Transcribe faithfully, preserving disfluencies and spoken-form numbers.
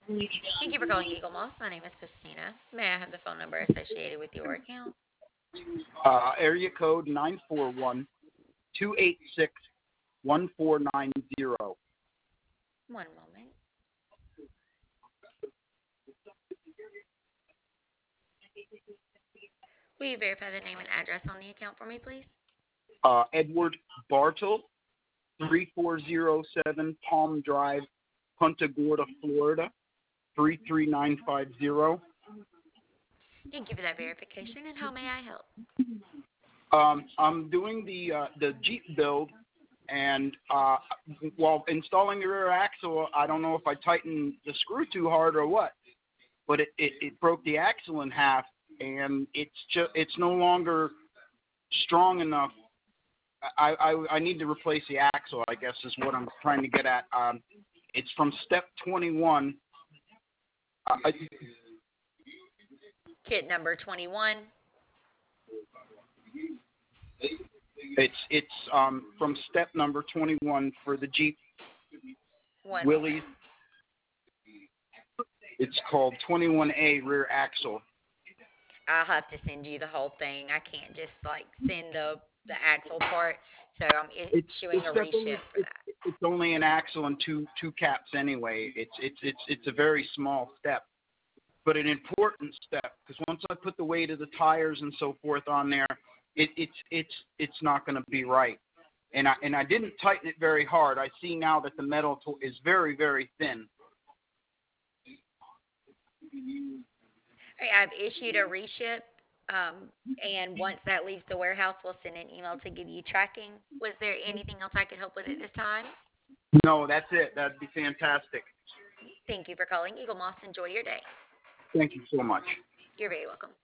Thank you for calling Eagle Moss. My name is Christina. May I have the phone number associated with your account? Uh, area code nine four one two eight six one four nine zero. One moment. Will you verify the name and address on the account for me, please? Uh, Edward Bartle, three four zero seven Palm Drive, Punta Gorda, Florida, three three nine five zero. Thank you for that verification, and how may I help? Um, I'm doing the uh, the Jeep build, and uh, while installing the rear axle, I don't know if I tightened the screw too hard or what, but it, it, it broke the axle in half, and it's just it's no longer strong enough. I, I I need to replace the axle, I guess is what I'm trying to get at. Um, it's from step twenty-one. Uh, I, Kit number twenty-one. it's it's um from step number twenty-one for the Jeep One Willys. moment. It's called twenty-one A rear axle. I'll have to send you the whole thing. I can't just like send the the axle part. So I'm It's issuing it's a definitely reship for it's, that. it's only an axle and two two caps anyway. It's it's it's it's a very small step, but an important step because once I put the weight of the tires and so forth on there, it, it's it's it's not going to be right. And I and I didn't tighten it very hard. I see now that the metal to, is very very thin. All right, I've issued a reship, um, and once that leaves the warehouse, we'll send an email to give you tracking. Was there anything else I could help with at this time? No, that's it. That'd be fantastic. Thank you for calling Eagle Moss. Enjoy your day. Thank you so much. You're very welcome.